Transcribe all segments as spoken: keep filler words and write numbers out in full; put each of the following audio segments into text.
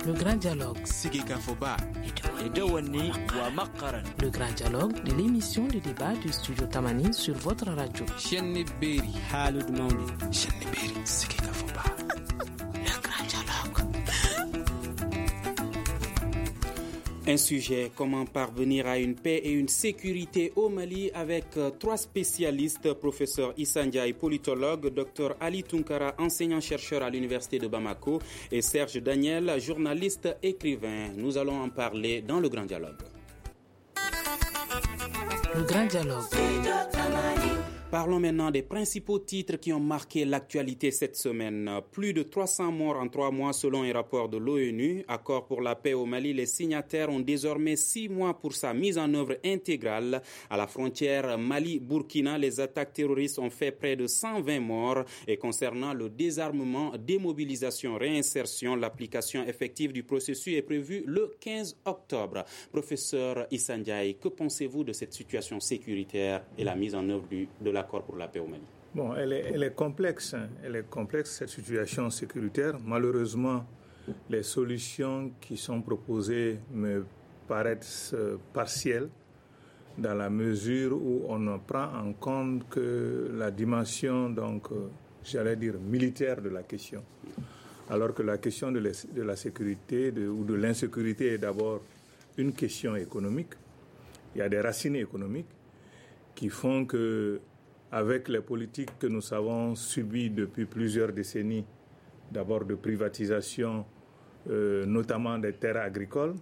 Le grand dialogue. Le grand dialogue de l'émission de débat du studio Tamani sur votre radio. Le grand dialogue. Un sujet, comment parvenir à une paix et une sécurité au Mali avec euh, trois spécialistes, professeur Issa Ndiaye, politologue, docteur Ali Tunkara, enseignant-chercheur à l'université de Bamako et Serge Daniel, journaliste écrivain. Nous allons en parler dans le Grand Dialogue. Le Grand Dialogue. Parlons maintenant des principaux titres qui ont marqué l'actualité cette semaine. Plus de trois cents morts en trois mois selon un rapport de l'ONU. Accord pour la paix au Mali, les signataires ont désormais six mois pour sa mise en œuvre intégrale. À la frontière Mali-Burkina, les attaques terroristes ont fait près de cent vingt morts. Et concernant le désarmement, démobilisation, réinsertion, l'application effective du processus est prévue le quinze octobre. Professeur Issa Ndiaye, que pensez-vous de cette situation sécuritaire et la mise en œuvre du, de la Accord pour la paix au Mali? Bon, elle est, elle est complexe. Hein. Elle est complexe, cette situation sécuritaire. Malheureusement, les solutions qui sont proposées me paraissent partielles dans la mesure où on ne prend en compte que la dimension, donc, j'allais dire, militaire de la question. Alors que la question de, les, de la sécurité de, ou de l'insécurité est d'abord une question économique. Il y a des racines économiques qui font que avec les politiques que nous avons subies depuis plusieurs décennies, d'abord de privatisation, euh, notamment des terres agricoles,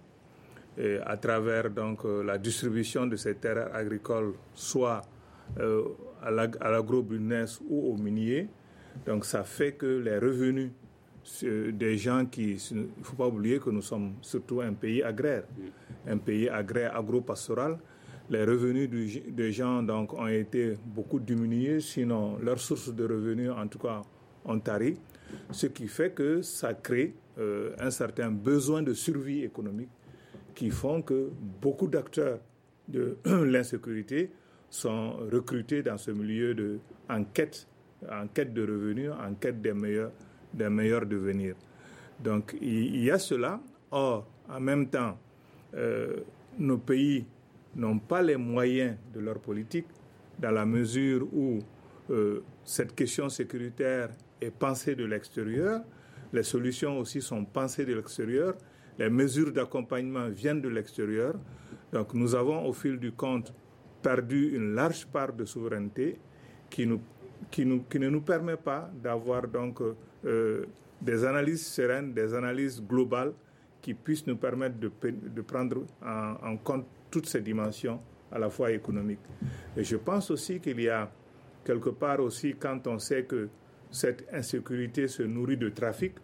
et à travers donc euh, la distribution de ces terres agricoles, soit euh, à l'agro-business ou au minier, donc ça fait que les revenus euh, des gens qui, il ne faut pas oublier que nous sommes surtout un pays agraire, un pays agraire agro-pastoral. Les revenus du, des gens donc, ont été beaucoup diminués, sinon leurs sources de revenus, en tout cas, ont tari, ce qui fait que ça crée euh, un certain besoin de survie économique qui font que beaucoup d'acteurs de l'insécurité sont recrutés dans ce milieu de, en, quête, en quête de revenus, en quête des meilleurs, des meilleurs devenirs. Donc il, il y a cela. Or, en même temps, euh, nos pays n'ont pas les moyens de leur politique dans la mesure où euh, cette question sécuritaire est pensée de l'extérieur, les solutions aussi sont pensées de l'extérieur, les mesures d'accompagnement viennent de l'extérieur. Donc nous avons au fil du compte perdu une large part de souveraineté qui, nous, qui, nous, qui ne nous permet pas d'avoir donc euh, des analyses sereines, des analyses globales qui puissent nous permettre de, de prendre en, en compte toutes ces dimensions à la fois économiques. Et je pense aussi qu'il y a quelque part aussi, quand on sait que cette insécurité se nourrit de trafic,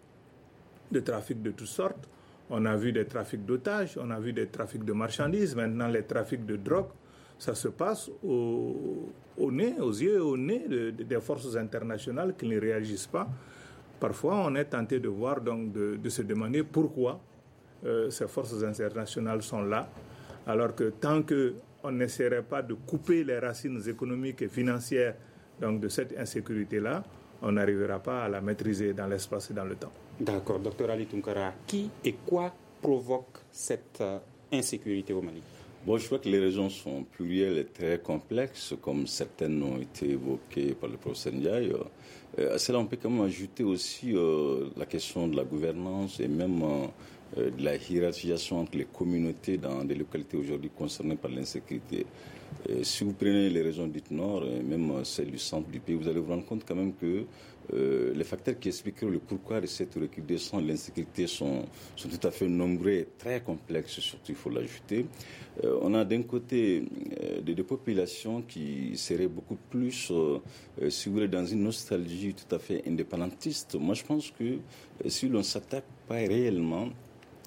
de trafic de toutes sortes, on a vu des trafics d'otages, on a vu des trafics de marchandises, maintenant les trafics de drogue, ça se passe au, au nez, aux yeux et au nez de, de, des forces internationales qui ne réagissent pas. Parfois, on est tenté de voir, donc, de, de se demander pourquoi euh, ces forces internationales sont là, alors que tant qu'on n'essaierait pas de couper les racines économiques et financières donc, de cette insécurité-là, on n'arrivera pas à la maîtriser dans l'espace et dans le temps. D'accord. Docteur Ali Tunkara, qui et quoi provoque cette euh, insécurité au Mali? Bon, je crois que les raisons sont plurielles et très complexes, comme certaines ont été évoquées par le professeur Ndiaye. Euh, à cela, on peut quand même ajouter aussi euh, la question de la gouvernance et même euh, euh, de la hiérarchisation entre les communautés dans des localités aujourd'hui concernées par l'insécurité. Euh, si vous prenez les régions du Nord, et même euh, celles du centre du pays, vous allez vous rendre compte quand même que euh, les facteurs qui expliqueront le pourquoi de cette recrudescence de l'insécurité sont, sont tout à fait nombreux et très complexes, surtout il faut l'ajouter. Euh, on a d'un côté euh, des, des populations qui seraient beaucoup plus, euh, euh, si vous voulez, dans une nostalgie tout à fait indépendantiste. Moi, je pense que euh, si l'on ne s'attaque pas réellement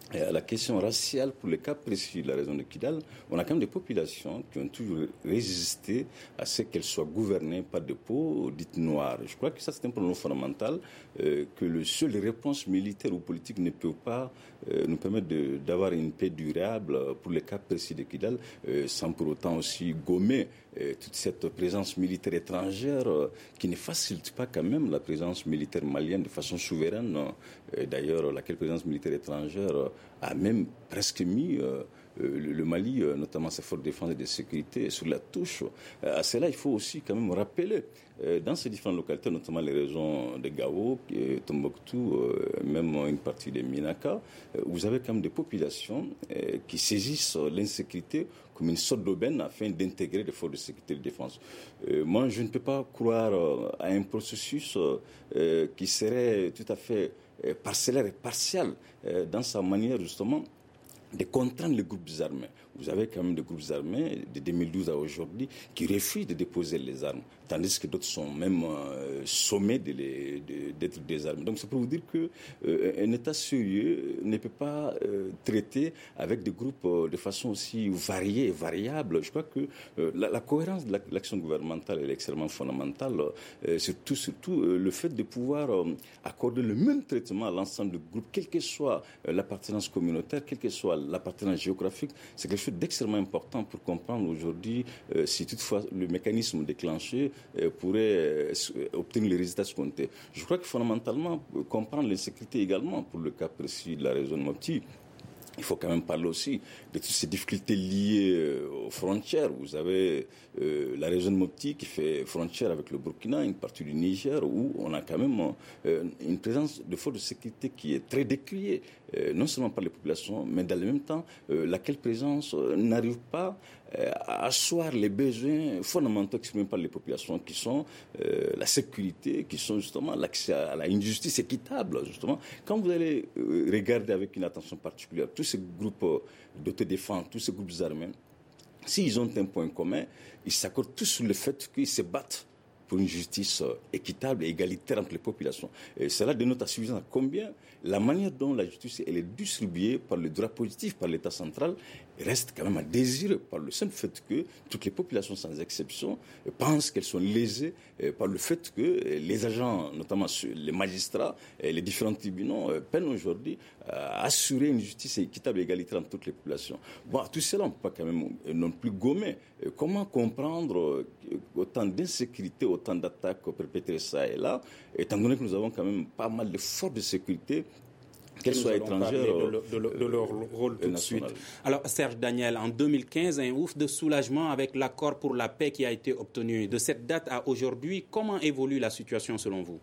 la question raciale, pour le cas précis de la région de Kidal, on a quand même des populations qui ont toujours résisté à ce qu'elles soient gouvernées par des peaux dites noires. Je crois que ça, c'est un problème fondamental, euh, que le seul réponse militaire ou politique ne peut pas euh, nous permettre de, d'avoir une paix durable pour le cas précis de Kidal, euh, sans pour autant aussi gommer euh, toute cette présence militaire étrangère euh, qui ne facilite pas quand même la présence militaire malienne de façon souveraine. Euh, d'ailleurs, laquelle présence militaire étrangère euh, a même presque mis euh, le, le Mali, euh, notamment ses forces de défense et de sécurité, sur la touche. Euh, à cela, il faut aussi quand même rappeler, euh, dans ces différentes localités, notamment les régions de Gao, Tombouctou, euh, même une partie de Minaka, euh, vous avez quand même des populations euh, qui saisissent l'insécurité comme une sorte d'aubaine afin d'intégrer les forces de sécurité et de défense. Euh, moi, je ne peux pas croire euh, à un processus euh, qui serait tout à fait euh, parcellaire et partial euh, dans sa manière, justement, de contraindre les groupes armés. Vous avez quand même des groupes armés de deux mille douze à aujourd'hui qui refusent de déposer les armes, tandis que d'autres sont même euh, sommés de les, de, d'être désarmés. Donc c'est pour vous dire que euh, un État sérieux ne peut pas euh, traiter avec des groupes euh, de façon aussi variée et variable. Je crois que euh, la, la cohérence de la, l'action gouvernementale est extrêmement fondamentale, euh, surtout, surtout euh, le fait de pouvoir euh, accorder le même traitement à l'ensemble du groupe, quelle que soit euh, l'appartenance communautaire, quelle que soit l'appartenance géographique. C'est quelque chose d'extrêmement important pour comprendre aujourd'hui euh, si toutefois le mécanisme déclenché euh, pourrait euh, obtenir les résultats escomptés. Je crois que fondamentalement, euh, comprendre l'insécurité également pour le cas précis de la région de Mopti, il faut quand même parler aussi de toutes ces difficultés liées euh, aux frontières. Vous avez euh, la région de Mopti qui fait frontière avec le Burkina, une partie du Niger, où on a quand même euh, une présence de forces de sécurité qui est très décriée, euh, non seulement par les populations, mais dans le même temps, euh, laquelle présence euh, n'arrive pas euh, à asseoir les besoins fondamentaux exprimés par les populations, qui sont euh, la sécurité, qui sont justement l'accès à, à une justice équitable, justement. Quand vous allez euh, regarder avec une attention particulière tous ces groupes d'autodéfense, tous ces groupes armés, s'ils ont un point commun, ils s'accordent tous sur le fait qu'ils se battent pour une justice équitable et égalitaire entre les populations. Et cela dénote à suffisance combien la manière dont la justice elle est distribuée par le droit positif, par l'État central, reste quand même à désirer par le simple fait que toutes les populations, sans exception, pensent qu'elles sont lésées par le fait que les agents, notamment les magistrats et les différents tribunaux, peinent aujourd'hui à assurer une justice équitable et égalitaire entre toutes les populations. Bon, tout cela, on ne peut pas quand même non plus gommer. Comment comprendre autant d'insécurité, autant d'attaques perpétrées ça et là, étant donné que nous avons quand même pas mal de forces de sécurité, qu'elles soient étrangères de, le, de, le, de leur rôle tout de suite. Alors, Serge Daniel, en deux mille quinze, un ouf de soulagement avec l'accord pour la paix qui a été obtenu. De cette date à aujourd'hui, comment évolue la situation selon vous ?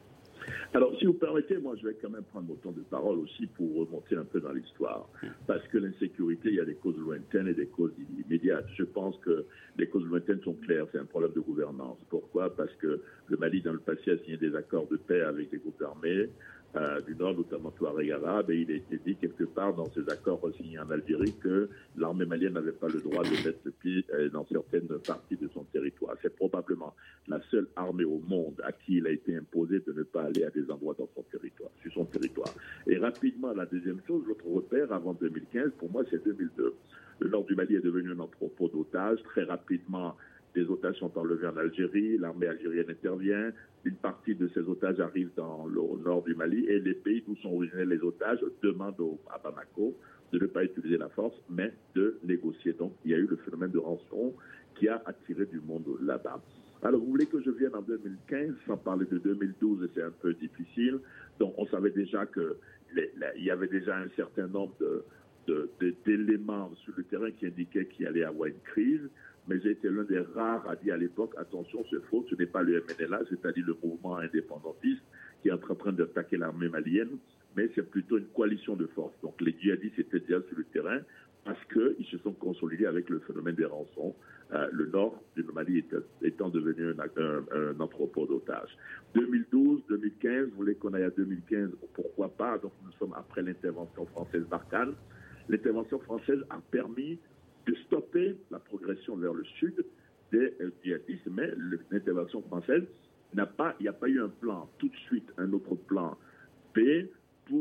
Alors, si vous permettez, moi, je vais quand même prendre mon temps de parole aussi pour remonter un peu dans l'histoire. Parce que l'insécurité, il y a des causes lointaines et des causes immédiates. Je pense que les causes lointaines sont claires. C'est un problème de gouvernance. Pourquoi ? Parce que le Mali, dans le passé, a signé des accords de paix avec les groupes armés euh, du Nord, notamment Touareg arabe, et il a été dit quelque part dans ces accords signés en Algérie que l'armée malienne n'avait pas le droit de mettre le pied euh, dans certaines parties de son territoire. C'est probablement la seule armée au monde à qui il a été imposé de ne pas aller à des endroits dans son territoire, sur son territoire. Et rapidement, la deuxième chose, l'autre repère avant deux mille quinze, pour moi, c'est deux mille deux. Le nord du Mali est devenu un entrepôt d'otages. Très rapidement, des otages sont enlevés en Algérie, l'armée algérienne intervient, une partie de ces otages arrive dans le nord du Mali et les pays d'où sont originés les otages demandent au, à Bamako de ne pas utiliser la force, mais de négocier. Donc, il y a eu le phénomène de rançon qui a attiré du monde là-bas. Alors, vous voulez que je vienne en deux mille quinze, sans parler de deux mille douze, et c'est un peu difficile. Donc, on savait déjà que les, les, il y avait déjà un certain nombre de, de, de, d'éléments sur le terrain qui indiquaient qu'il allait y avoir une crise. Mais j'ai été l'un des rares à dire à l'époque, attention, c'est faux, ce n'est pas le M N L A, c'est-à-dire le mouvement indépendantiste qui est en train d'attaquer l'armée malienne, mais c'est plutôt une coalition de forces. Donc les djihadistes étaient déjà sur le terrain parce qu'ils se sont consolidés avec le phénomène des rançons, euh, le nord du Mali étant, étant devenu un, un, un entrepôt d'otages. deux mille douze, deux mille quinze, vous voulez qu'on aille à deux mille quinze, pourquoi pas? Donc nous sommes après l'intervention française Barkhane. L'intervention française a permis de stopper la progression vers le sud des djihadistes, mais l'intervention française n'a pas, il n'y a pas eu un plan tout de suite, un autre plan B pour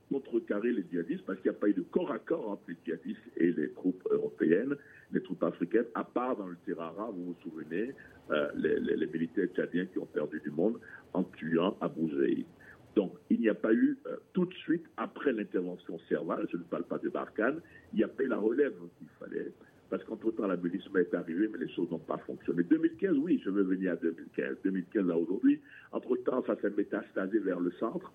contrecarrer les djihadistes parce qu'il n'y a pas eu de corps à corps entre les djihadistes et les troupes européennes, les troupes africaines, à part dans le Tirara, vous vous souvenez, euh, les, les, les militaires tchadiens qui ont perdu du monde en tuant Abu Zaïd. Donc, il n'y a pas eu, euh, tout de suite, après l'intervention Serval, je ne parle pas de Barkhane, il n'y a pas eu la relève qu'il fallait, parce qu'entre-temps, la milice est arrivée, mais les choses n'ont pas fonctionné. deux mille quinze, oui, je veux venir à deux mille quinze. deux mille quinze à aujourd'hui, entre-temps, ça s'est métastasé vers le centre.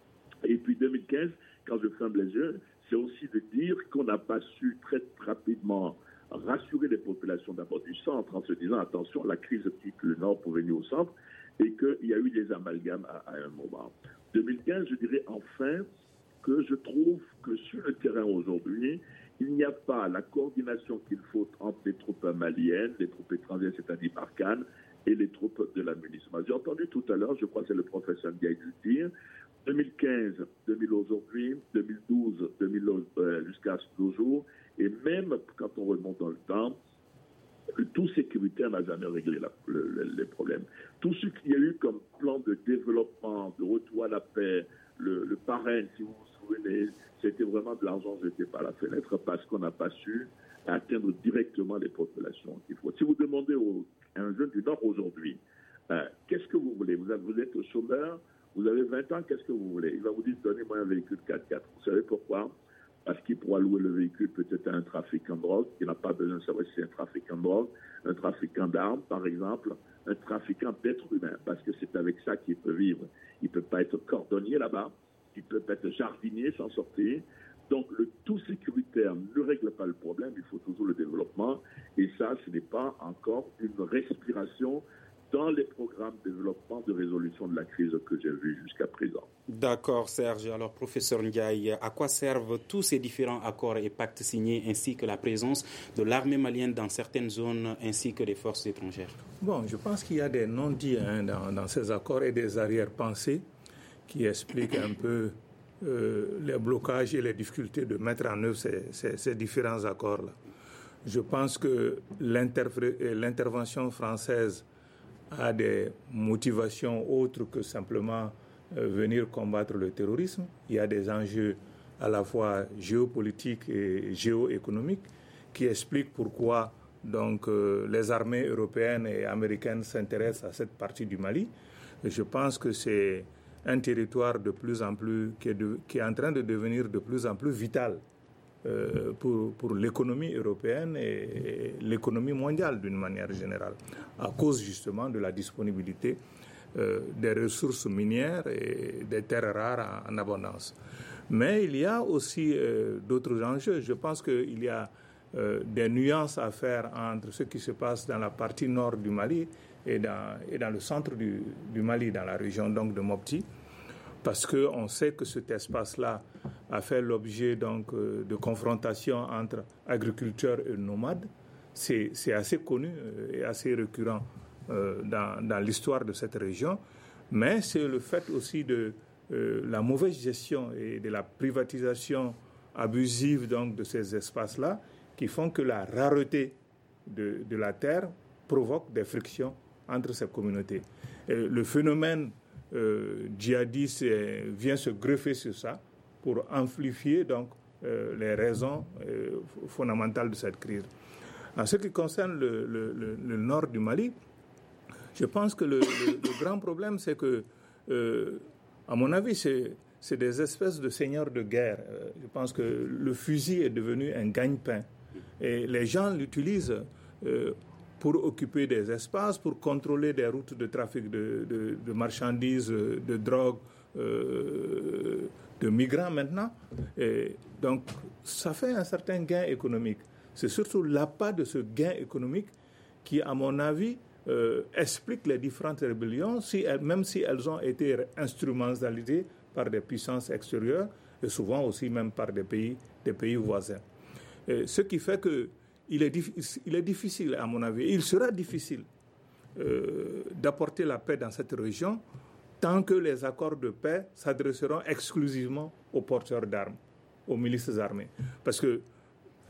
Et puis deux mille quinze, quand je ferme les yeux, c'est aussi de dire qu'on n'a pas su très rapidement rassurer les populations d'abord du centre en se disant, attention, la crise quitte le nord pour venir au centre, et qu'il y a eu des amalgames à, à un moment. deux mille quinze, je dirais enfin que je trouve que sur le terrain aujourd'hui, il n'y a pas la coordination qu'il faut entre les troupes maliennes, les troupes étrangères, c'est-à-dire Barkhane, et les troupes de la milice. J'ai entendu tout à l'heure, je crois que c'est le professeur Ndiaye le dire, deux mille quinze, deux mille aujourd'hui, deux mille douze, deux mille euh, jusqu'à nos jours, et même quand on remonte dans le temps, le tout sécuritaire n'a jamais réglé la, le, le, les problèmes. Tout ce qu'il y a eu comme plan de développement, de retour à la paix, le, le parrain, si vous vous souvenez, c'était vraiment de l'argent jeté par la fenêtre parce qu'on n'a pas su atteindre directement les populations qu'il faut. Si vous demandez au, à un jeune du Nord aujourd'hui, euh, qu'est-ce que vous voulez, vous, avez, vous êtes chômeur, vous avez vingt ans, qu'est-ce que vous voulez? Il va vous dire, donnez-moi un véhicule quatre-quatre. Vous savez pourquoi? Parce qu'il pourra louer le véhicule peut-être à un trafiquant de drogue, qui n'a pas besoin de savoir si c'est un trafiquant de drogue, un trafiquant d'armes, par exemple, un trafiquant d'êtres humains, parce que c'est avec ça qu'il peut vivre. Il ne peut pas être cordonnier là-bas, il peut pas être jardinier sans sortir. Donc le tout sécuritaire ne règle pas le problème, il faut toujours le développement, et ça, ce n'est pas encore une respiration dans les programmes de développement de résolution de la crise que j'ai vus jusqu'à présent. D'accord, Serge. Alors, professeur Ndiaye, à quoi servent tous ces différents accords et pactes signés, ainsi que la présence de l'armée malienne dans certaines zones, ainsi que des forces étrangères? Bon, je pense qu'il y a des non-dits hein, dans, dans ces accords et des arrière-pensées qui expliquent un peu euh, les blocages et les difficultés de mettre en œuvre ces, ces, ces différents accords-là. Je pense que l'intervention française a des motivations autres que simplement euh, venir combattre le terrorisme. Il y a des enjeux à la fois géopolitiques et géoéconomiques qui expliquent pourquoi donc, euh, les armées européennes et américaines s'intéressent à cette partie du Mali. Et je pense que c'est un territoire de plus en plus qui est, de, qui est en train de devenir de plus en plus vital euh, pour, pour l'économie européenne et, et l'économie mondiale d'une manière générale, à cause justement de la disponibilité euh, des ressources minières et des terres rares en, en abondance. Mais il y a aussi euh, d'autres enjeux. Je pense qu'il y a euh, des nuances à faire entre ce qui se passe dans la partie nord du Mali et dans, et dans le centre du, du Mali, dans la région donc de Mopti, parce qu'on sait que cet espace-là a fait l'objet donc euh, de confrontations entre agriculteurs et nomades. C'est, c'est assez connu et assez récurrent euh, dans, dans l'histoire de cette région, mais c'est le fait aussi de euh, la mauvaise gestion et de la privatisation abusive donc de ces espaces-là qui font que la rareté de, de la terre provoque des frictions entre ces communautés. Et le phénomène euh, djihadiste euh, vient se greffer sur ça pour amplifier donc euh, les raisons euh, fondamentales de cette crise. En ce qui concerne le, le, le, le nord du Mali, je pense que le, le, le grand problème, c'est que, euh, à mon avis, c'est, c'est des espèces de seigneurs de guerre. Euh, je pense que le fusil est devenu un gagne-pain. Et les gens l'utilisent euh, pour occuper des espaces, pour contrôler des routes de trafic de, de, de marchandises, de drogue, euh, de migrants maintenant. Et donc, ça fait un certain gain économique. C'est surtout l'appât de ce gain économique qui, à mon avis, euh, explique les différentes rébellions, si elles, même si elles ont été instrumentalisées par des puissances extérieures et souvent aussi même par des pays, des pays voisins. Et ce qui fait que il est, il est difficile, à mon avis, il sera difficile euh, d'apporter la paix dans cette région tant que les accords de paix s'adresseront exclusivement aux porteurs d'armes, aux milices armées. Parce que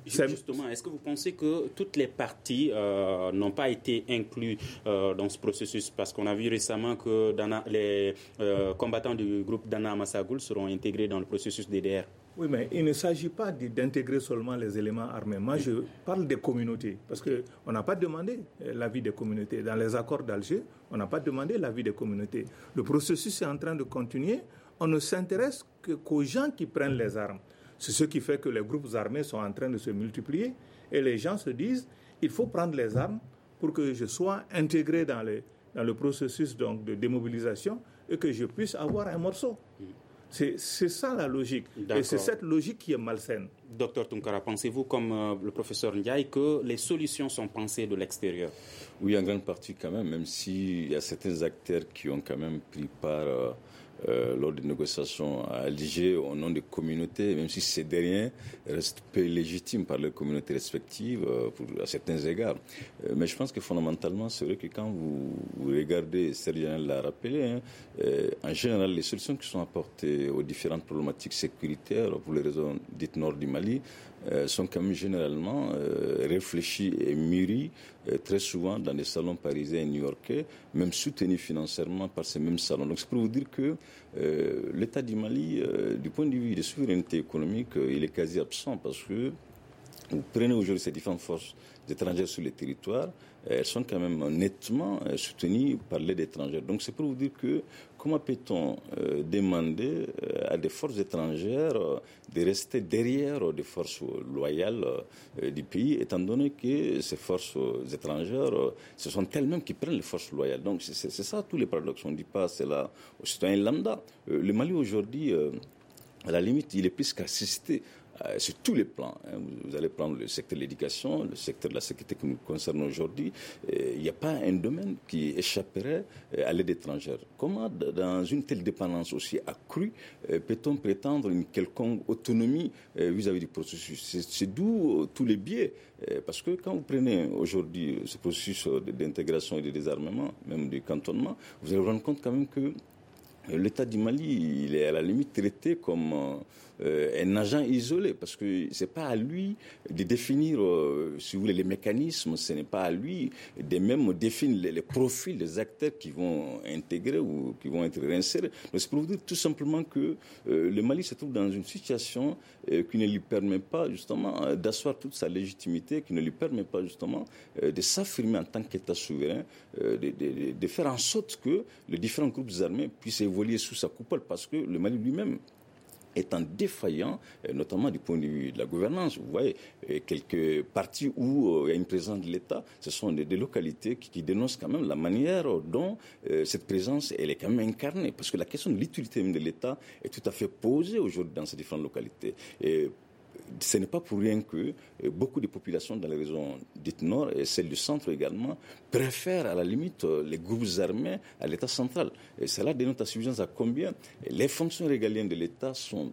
Justement, est-ce que vous pensez que toutes les parties euh, n'ont pas été incluses euh, dans ce processus? Parce qu'on a vu récemment que Dana, les euh, combattants du groupe Dana Massagoul seront intégrés dans le processus D D R. Oui, mais il ne s'agit pas d'intégrer seulement les éléments armés. Moi, je parle des communautés, parce qu'on n'a pas demandé l'avis des communautés. Dans les accords d'Alger, on n'a pas demandé l'avis des communautés. Le processus est en train de continuer. On ne s'intéresse que, qu'aux gens qui prennent les armes. C'est ce qui fait que les groupes armés sont en train de se multiplier. Et les gens se disent, il faut prendre les armes pour que je sois intégré dans, les, dans le processus donc, de démobilisation et que je puisse avoir un morceau. C'est, c'est ça la logique. D'accord. Et c'est cette logique qui est malsaine. Docteur Tounkara, pensez-vous, comme euh, le professeur Ndiaye, que les solutions sont pensées de l'extérieur? Oui, en grande partie quand même, même s'il y a certains acteurs qui ont quand même pris part euh, euh, lors des négociations à Alger au nom des communautés, même si ces derniers restent peu légitimes par leurs communautés respectives euh, pour, à certains égards. Euh, mais je pense que fondamentalement, c'est vrai que quand vous, vous regardez, Serge l'a rappelé, hein, euh, en général, les solutions qui sont apportées aux différentes problématiques sécuritaires pour les régions dites nord du Mali euh, sont quand même généralement euh, réfléchies et mûries euh, très souvent dans des salons parisiens et new-yorkais, même soutenus financièrement par ces mêmes salons. Donc c'est pour vous dire que euh, l'État du Mali, euh, du point de vue de souveraineté économique, euh, il est quasi absent parce que vous prenez aujourd'hui ces différentes forces étrangères sur les territoires, elles sont quand même nettement soutenues par l'aide étrangère. Donc c'est pour vous dire que comment peut-on euh, demander euh, à des forces étrangères euh, de rester derrière des forces loyales euh, du pays, étant donné que ces forces étrangères, euh, ce sont elles-mêmes qui prennent les forces loyales. Donc c'est, c'est, c'est ça tous les paradoxes. On ne dit pas c'est là aux citoyens lambda. Euh, le Mali aujourd'hui, euh, à la limite, il est plus qu'assisté Euh, sur tous les plans. Hein. Vous, vous allez prendre le secteur de l'éducation, le secteur de la sécurité qui nous concerne aujourd'hui. Il n'y a pas un domaine qui échapperait à l'aide étrangère. Comment, dans une telle dépendance aussi accrue, euh, peut-on prétendre une quelconque autonomie euh, vis-à-vis du processus? C'est, c'est d'où euh, tous les biais. Euh, parce que quand vous prenez aujourd'hui ce processus d'intégration et de désarmement, même du cantonnement, vous allez vous rendre compte quand même que l'État du Mali, il est à la limite traité comme euh, un agent isolé, parce que c'est pas à lui de définir, euh, si vous voulez, les mécanismes, ce n'est pas à lui de même définir les, les profils des acteurs qui vont intégrer ou qui vont être réinsérés. Donc c'est pour vous dire tout simplement que euh, le Mali se trouve dans une situation euh, qui ne lui permet pas justement euh, d'asseoir toute sa légitimité, qui ne lui permet pas justement euh, de s'affirmer en tant qu'État souverain, euh, de, de, de faire en sorte que les différents groupes armés puissent évoluer sous sa coupole, parce que le Mali lui-même étant défaillant, notamment du point de vue de la gouvernance. Vous voyez, quelques parties où il y a une présence de l'État, ce sont des, des localités qui, qui dénoncent quand même la manière dont euh, cette présence elle est quand même incarnée. Parce que la question de l'utilité même de l'État est tout à fait posée aujourd'hui dans ces différentes localités. Et ce n'est pas pour rien que beaucoup de populations dans les régions dites nord et celles du centre également préfèrent à la limite les groupes armés à l'État central. Et cela dénote à suffisance à combien les fonctions régaliennes de l'État sont,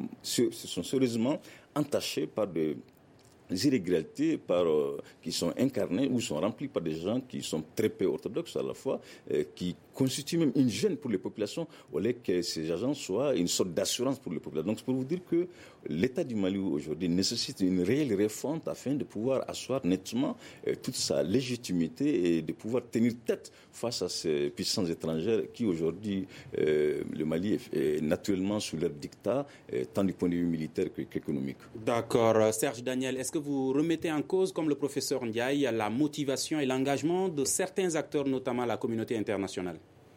sont sérieusement entachées par des irrégularités par, euh, qui sont incarnées ou sont remplies par des gens qui sont très peu orthodoxes à la fois, euh, qui constituent même une gêne pour les populations, au lieu que ces agents soient une sorte d'assurance pour les populations. Donc c'est pour vous dire que l'État du Mali aujourd'hui nécessite une réelle refonte afin de pouvoir asseoir nettement euh, toute sa légitimité et de pouvoir tenir tête face à ces puissances étrangères qui aujourd'hui, euh, le Mali est, est naturellement sous leur dictat, euh, tant du point de vue militaire qu'économique. D'accord. Serge Daniel, est-ce que vous remettez en cause, comme le professeur Ndiaye, la motivation et l'engagement de certains acteurs, notamment la communauté internationale?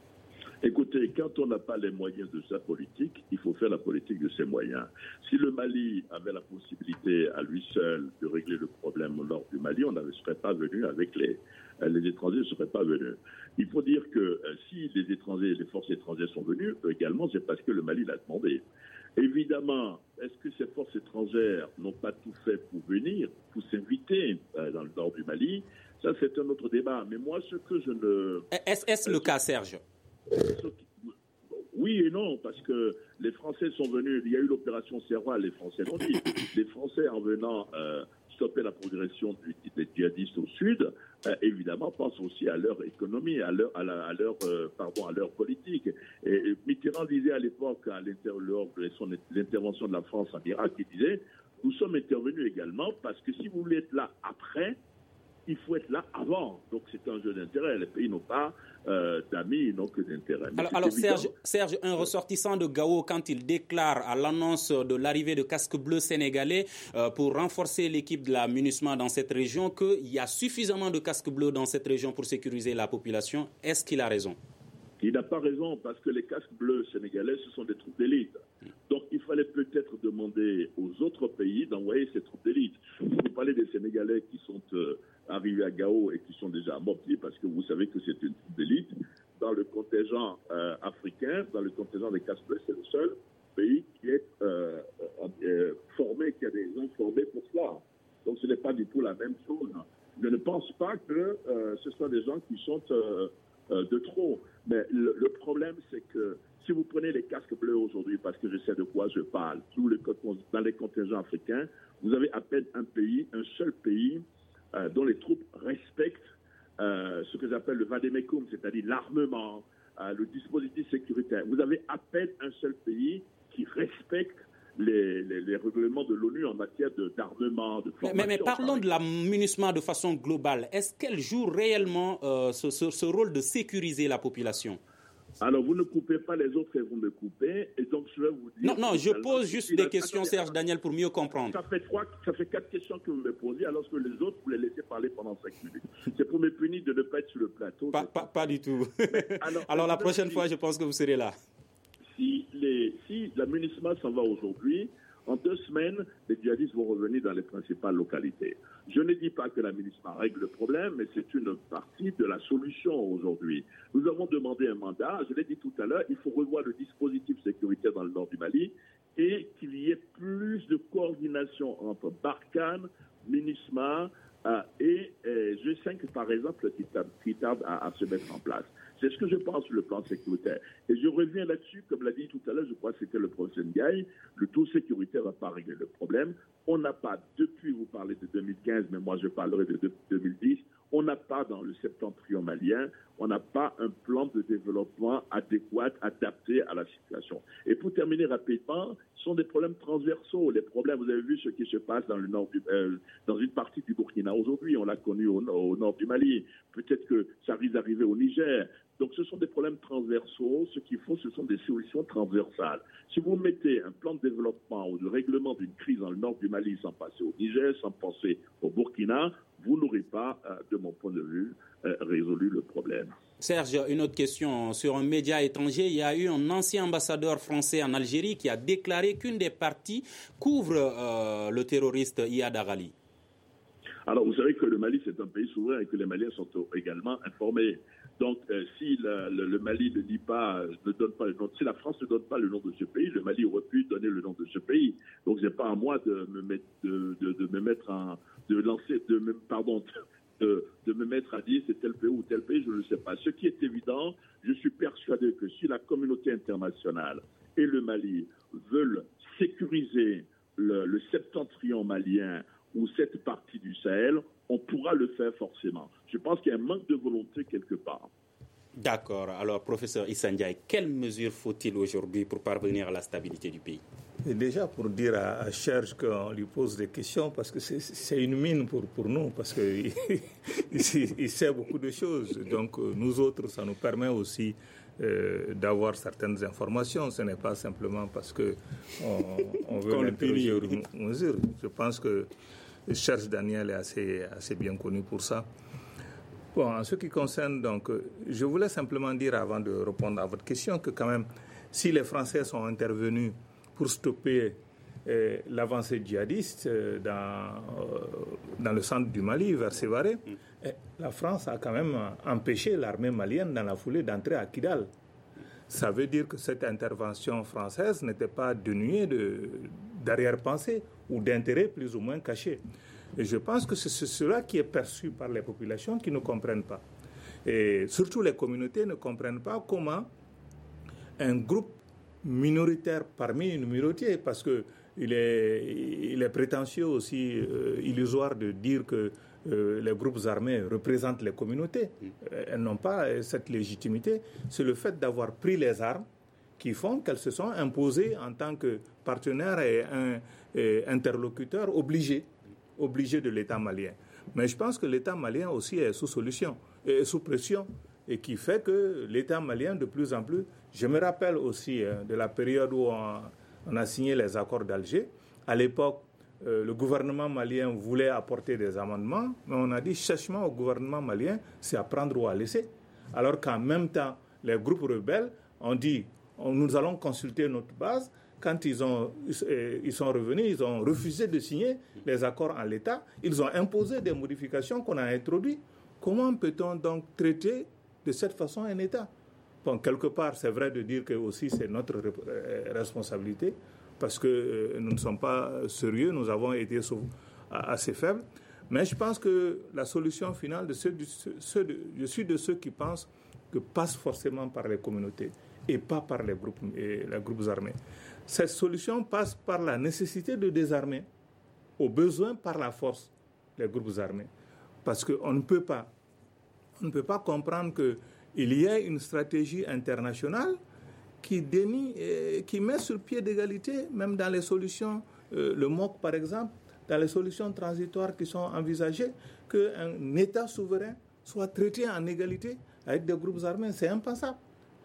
Écoutez, quand on n'a pas les moyens de sa politique, il faut faire la politique de ses moyens. Si le Mali avait la possibilité à lui seul de régler le problème au nord du Mali, on ne serait pas venu avec les... Les étrangers ne seraient pas venus. Il faut dire que euh, si les étrangers, les forces étrangères sont venues, également, c'est parce que le Mali l'a demandé. Évidemment, est-ce que ces forces étrangères n'ont pas tout fait pour venir, pour s'inviter euh, dans le nord du Mali? Ça, c'est un autre débat. Mais moi, ce que je ne... Est-ce, est-ce le cas, Serge? Oui et non, parce que les Français sont venus, il y a eu l'opération Serval, les Français l'ont dit. Les Français, en venant euh, stopper la progression du, des djihadistes au sud, euh, évidemment, pensent aussi à leur économie, à leur, à la, à leur, euh, pardon, à leur politique. Et, et Mitterrand disait à l'époque, à lors de son, l'intervention de la France en Irak, il disait, nous sommes intervenus également parce que si vous voulez être là après, il faut être là avant. Donc c'est un jeu d'intérêt. Les pays n'ont pas euh, d'amis, ils n'ont que d'intérêt. Alors, alors Serge, Serge, un ressortissant de Gao, quand il déclare à l'annonce de l'arrivée de casques bleus sénégalais euh, pour renforcer l'équipe de la MINUSMA dans cette région, qu'il y a suffisamment de casques bleus dans cette région pour sécuriser la population, est-ce qu'il a raison? Il n'a pas raison parce que les casques bleus sénégalais, ce sont des troupes d'élite. Donc il fallait peut-être demander aux autres pays d'envoyer ces troupes d'élite. Vous parlez des Sénégalais qui sont euh, arrivés à Gao et qui sont déjà amortis parce que vous savez que c'est une troupe d'élite. Dans le contingent euh, africain, dans le contingent des casques bleus, c'est le seul pays qui est euh, euh, formé, qui a des gens formés pour cela. Donc ce n'est pas du tout la même chose. Je ne pense pas que euh, ce soit des gens qui sont euh, euh, de trop. Mais le, le problème, c'est que si vous prenez les casques bleus aujourd'hui, parce que je sais de quoi je parle, tous les, dans les contingents africains, vous avez à peine un pays, un seul pays, euh, dont les troupes respectent euh, ce que j'appelle le vademecum, c'est-à-dire l'armement, euh, le dispositif sécuritaire. Vous avez à peine un seul pays qui respecte les, les, les règlements de l'ONU en matière de, d'armement, de formation. Mais, mais parlons de la MINUSMA de façon globale. Est-ce qu'elle joue réellement euh, ce, ce, ce rôle de sécuriser la population? Alors, vous ne coupez pas les autres et vous me coupez. Et donc, je vais vous dire... Non, non, je pose juste des questions, Serge Daniel, pour mieux comprendre. Ça fait, trois, ça fait quatre questions que vous me posez, alors que les autres, vous les laissez parler pendant cinq minutes. C'est pour me punir de ne pas être sur le plateau. Pas, pas, pas du tout. alors, alors la prochaine fois, je pense que vous serez là. Si, les, si la MINUSMA s'en va aujourd'hui, en deux semaines, les djihadistes vont revenir dans les principales localités. Je ne dis pas que la MINUSMA règle le problème, mais c'est une partie de la solution aujourd'hui. Nous avons demandé un mandat, je l'ai dit tout à l'heure, il faut revoir le dispositif sécuritaire dans le nord du Mali et qu'il y ait plus de coordination entre Barkhane, MINUSMA euh, et, et G cinq, par exemple, qui tarde, qui tarde à, à se mettre en place. C'est ce que je pense sur le plan sécuritaire. Et je reviens là-dessus, comme l'a dit tout à l'heure, je crois que c'était le professeur Ndiaye, le tout sécuritaire ne va pas régler le problème. On n'a pas, depuis, vous parlez de deux mille quinze, mais moi je parlerai de deux mille dix, on n'a pas dans le septentrion malien, on n'a pas un plan de développement adéquat, adapté à la situation. Et pour terminer rapidement, ce sont des problèmes transversaux. Les problèmes, vous avez vu ce qui se passe dans, le nord du, euh, dans une partie du Burkina aujourd'hui, on l'a connu au, au nord du Mali. Peut-être que ça risque d'arriver au Niger. Donc ce sont des problèmes transversaux. Ce qu'il faut, ce sont des solutions transversales. Si vous mettez un plan de développement ou de règlement d'une crise dans le nord du Mali sans passer au Niger, sans penser au Burkina, vous n'aurez pas, euh, de mon point de vue, euh, résolu le problème. Serge, une autre question. Sur un média étranger, il y a eu un ancien ambassadeur français en Algérie qui a déclaré qu'une des parties couvre euh, le terroriste Iyad Aghali. Alors, vous savez que le Mali, c'est un pays souverain et que les Maliens sont également informés. Donc, euh, si la, le, le Mali ne dit pas, ne donne pas le nom, si la France ne donne pas le nom de ce pays, le Mali aurait pu donner le nom de ce pays. Donc, c'est pas à moi de me mettre, de, de, de me mettre en, de lancer, de me, pardon, de, de me mettre à dire c'est tel pays ou tel pays, je ne sais pas. Ce qui est évident, je suis persuadé que si la communauté internationale et le Mali veulent sécuriser le, le septentrion malien ou cette partie du Sahel, on pourra le faire forcément. Je pense qu'il y a un manque de volonté quelque part. D'accord. Alors, professeur Issa Ndiaye, quelles mesures faut-il aujourd'hui pour parvenir à la stabilité du pays? Et déjà pour dire à, à Serge qu'on lui pose des questions, parce que c'est, c'est une mine pour, pour nous, parce qu'il il, il sait beaucoup de choses. Donc nous autres, ça nous permet aussi euh, d'avoir certaines informations. Ce n'est pas simplement parce qu'on on veut l'interroger aux mesures. Je pense que Serge Daniel est assez, assez bien connu pour ça. Bon, en ce qui concerne, donc, je voulais simplement dire, avant de répondre à votre question, que quand même, si les Français sont intervenus pour stopper euh, l'avancée djihadiste euh, dans, euh, dans le centre du Mali, vers Sévaré, mm. la France a quand même empêché l'armée malienne dans la foulée d'entrer à Kidal. Ça veut dire que cette intervention française n'était pas dénuée de, d'arrière-pensée ou d'intérêt plus ou moins caché. Et je pense que c'est cela qui est perçu par les populations qui ne comprennent pas. Et surtout les communautés ne comprennent pas comment un groupe minoritaire parmi une minorité, parce qu'il est, il est prétentieux aussi, euh, illusoire de dire que euh, les groupes armés représentent les communautés. Elles n'ont pas cette légitimité. C'est le fait d'avoir pris les armes qui font qu'elles se sont imposées en tant que partenaires et, un, et interlocuteurs obligés, obligés de l'État malien. Mais je pense que l'État malien aussi est sous solution, est sous pression, et qui fait que l'État malien, de plus en plus, je me rappelle aussi hein, de la période où on, on a signé les accords d'Alger. À l'époque, euh, le gouvernement malien voulait apporter des amendements, mais on a dit sèchement au gouvernement malien, c'est à prendre ou à laisser. Alors qu'en même temps, les groupes rebelles ont dit, on, nous allons consulter notre base. Quand ils, ont, ils sont revenus, ils ont refusé de signer les accords en l'état. Ils ont imposé des modifications qu'on a introduites. Comment peut-on donc traiter de cette façon un État? Bon, quelque part, c'est vrai de dire que aussi c'est notre responsabilité parce que nous ne sommes pas sérieux, nous avons été assez faibles. Mais je pense que la solution finale, de ceux, ceux de, je suis de ceux qui pensent que passe forcément par les communautés et pas par les groupes, et les groupes armés. Cette solution passe par la nécessité de désarmer, au besoin par la force, les groupes armés. Parce qu'on ne peut pas, on ne peut pas comprendre qu'il y ait une stratégie internationale qui dénie, et qui met sur pied d'égalité, même dans les solutions, euh, le M O C par exemple, dans les solutions transitoires qui sont envisagées, qu'un État souverain soit traité en égalité avec des groupes armés. C'est impensable.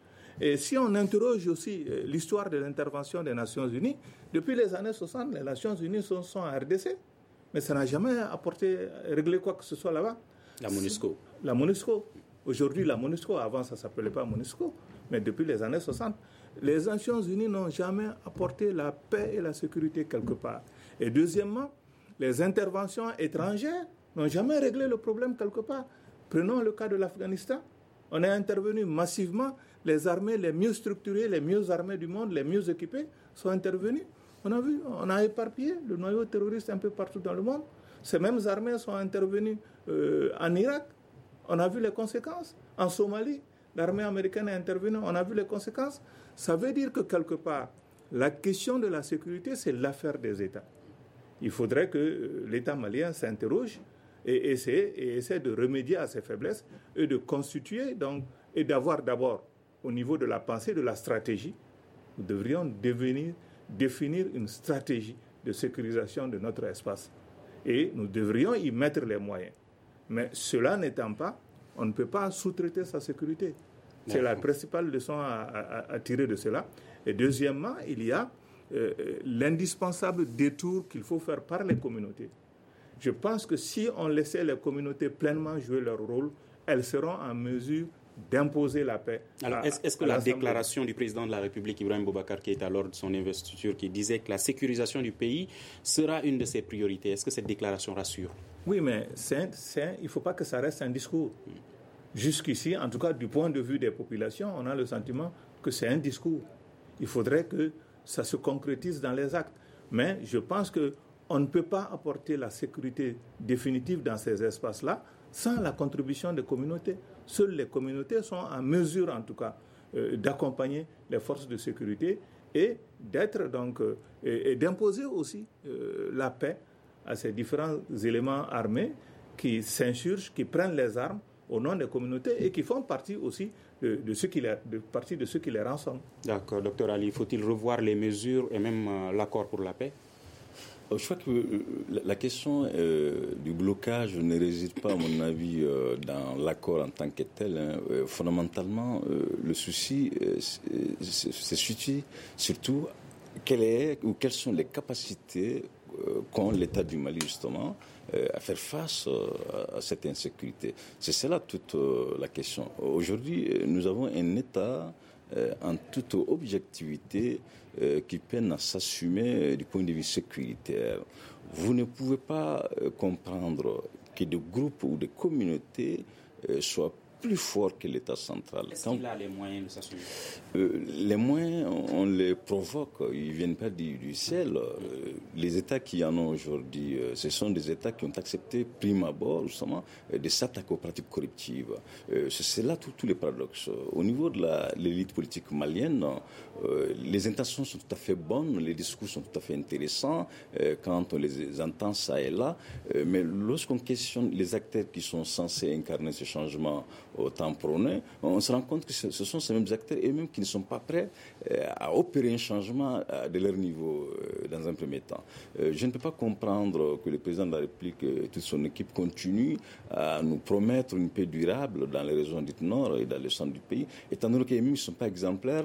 Et si on interroge aussi l'histoire de l'intervention des Nations Unies, depuis les années soixante, les Nations Unies sont, sont en R D C, mais ça n'a jamais apporté, réglé quoi que ce soit là-bas. La MONUSCO. La MONUSCO. Aujourd'hui, la MONUSCO, avant ça ne s'appelait pas MONUSCO, mais depuis les années soixante, les Nations Unies n'ont jamais apporté la paix et la sécurité quelque part. Et deuxièmement, les interventions étrangères n'ont jamais réglé le problème quelque part. Prenons le cas de l'Afghanistan. On est intervenu massivement. Les armées les mieux structurées, les mieux armées du monde, les mieux équipées sont intervenues. On a vu, on a éparpillé le noyau terroriste un peu partout dans le monde. Ces mêmes armées sont intervenues euh, en Irak. On a vu les conséquences. En Somalie, l'armée américaine est intervenue. On a vu les conséquences. Ça veut dire que quelque part, la question de la sécurité, c'est l'affaire des États. Il faudrait que l'État malien s'interroge et essaie, et essaie de remédier à ces faiblesses et de constituer donc, et d'avoir d'abord au niveau de la pensée, de la stratégie, nous devrions devenir, définir une stratégie de sécurisation de notre espace. Et nous devrions y mettre les moyens. Mais cela n'étant pas, on ne peut pas sous-traiter sa sécurité. C'est la principale leçon à, à, à tirer de cela. Et deuxièmement, il y a euh, l'indispensable détour qu'il faut faire par les communautés. Je pense que si on laissait les communautés pleinement jouer leur rôle, elles seront en mesure d'imposer la paix. Alors, est-ce, est-ce que la déclaration du président de la République, Ibrahim Boubacar Keïta, lors de son investiture, qui disait que la sécurisation du pays sera une de ses priorités, est-ce que cette déclaration rassure? Oui, mais c'est, c'est, il ne faut pas que ça reste un discours. Jusqu'ici, en tout cas, du point de vue des populations, on a le sentiment que c'est un discours. Il faudrait que ça se concrétise dans les actes. Mais je pense qu'on ne peut pas apporter la sécurité définitive dans ces espaces-là sans la contribution des communautés. Seules les communautés sont en mesure, en tout cas, euh, d'accompagner les forces de sécurité et d'être donc euh, et, et d'imposer aussi euh, la paix à ces différents éléments armés qui s'insurgent, qui prennent les armes au nom des communautés et qui font partie aussi de, de, ceux, qui les, de, partie de ceux qui les rançonnent. D'accord, docteur Ali, faut-il revoir les mesures et même euh, l'accord pour la paix? Je crois que la question euh, du blocage ne réside pas, à mon avis, euh, dans l'accord en tant que tel. Hein. Euh, fondamentalement, euh, le souci, euh, c'est, c'est situé surtout quelle est, ou quelles sont les capacités euh, qu'ont l'État du Mali, justement, euh, à faire face euh, à cette insécurité. C'est cela toute euh, la question. Aujourd'hui, nous avons un État euh, en toute objectivité euh, qui peine à s'assumer euh, du point de vue sécuritaire. Vous ne pouvez pas euh, comprendre que des groupes ou des communautés euh, soient plus fort que l'État central. Est-ce Quand, qu'il a les moyens de s'assumer? euh, Les moyens, on les provoque, ils ne viennent pas du, du ciel. Euh, les États qui en ont aujourd'hui, euh, ce sont des États qui ont accepté, prime abord, justement, euh, de s'attaquer aux pratiques corruptives. Euh, c'est, c'est là tous les paradoxes. Au niveau de la, l'élite politique malienne, euh, les intentions sont tout à fait bonnes, les discours sont tout à fait intéressants euh, quand on les entend ça et là, euh, mais lorsqu'on questionne les acteurs qui sont censés incarner ce changement au temps prôné, on se rend compte que ce, ce sont ces mêmes acteurs eux-mêmes qui ne sont pas prêts euh, à opérer un changement euh, de leur niveau euh, dans un premier temps. Euh, je ne peux pas comprendre que le président de la République et toute son équipe continuent à nous promettre une paix durable dans les régions dites nord et dans le centre du pays, étant donné qu'eux-mêmes ne sont pas exemplaires